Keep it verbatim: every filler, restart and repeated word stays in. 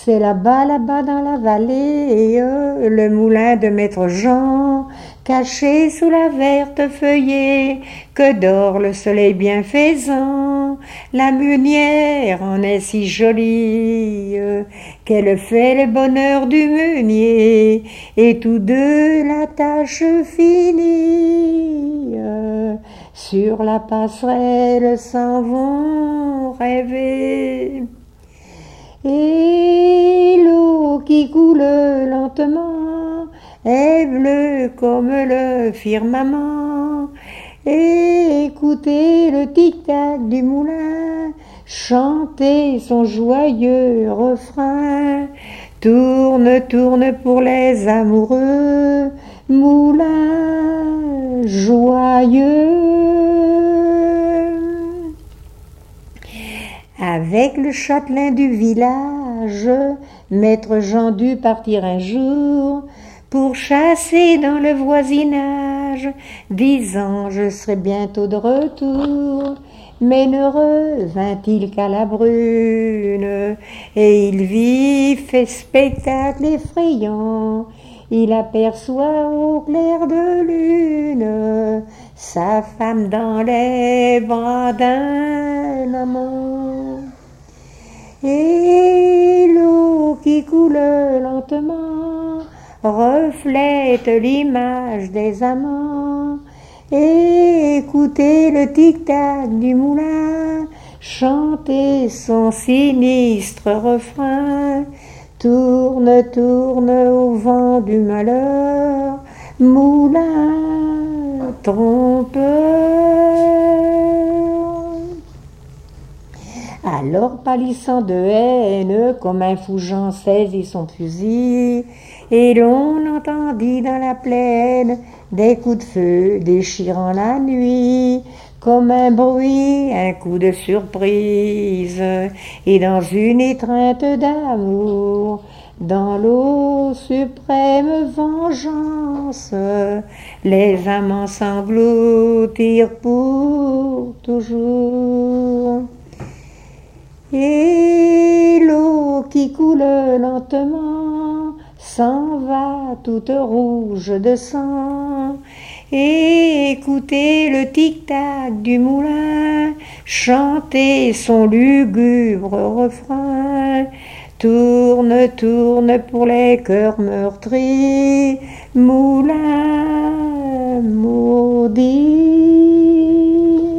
C'est là-bas, là-bas dans la vallée, euh, le moulin de maître Jean, caché sous la verte feuillée, que dort le soleil bienfaisant. La meunière en est si jolie, euh, qu'elle fait le bonheur du meunier, et tous deux la tâche finie. euh, Sur la passerelle s'en vont rêver. Et l'eau qui coule lentement est bleue comme le firmament. Et écoutez le tic-tac du moulin chanter son joyeux refrain. Tourne, tourne pour les amoureux, moulin joyeux. Avec le châtelain du village, maître Jean dut partir un jour pour chasser dans le voisinage, disant je serai bientôt de retour. Mais ne revint-il qu'à la brune, et il vit fait spectacle effrayant. Il aperçoit au clair de lune sa femme dans les bras d'un amant. Et l'eau qui coule lentement reflète l'image des amants. Et écoutez le tic-tac du moulin chanter son sinistre refrain. Tourne, tourne au vent du malheur, moulin trompeur. Alors pâlissant de haine, comme un fou Jean saisit son fusil, et l'on entendit dans la plaine des coups de feu déchirant la nuit, comme un bruit, un coup de surprise, et dans une étreinte d'amour, dans l'eau suprême vengeance, les amants s'engloutirent pour toujours. Et l'eau qui coule lentement s'en va toute rouge de sang. Et écoutez le tic-tac du moulin chanter son lugubre refrain. Tourne, tourne pour les cœurs meurtris, moulin maudit.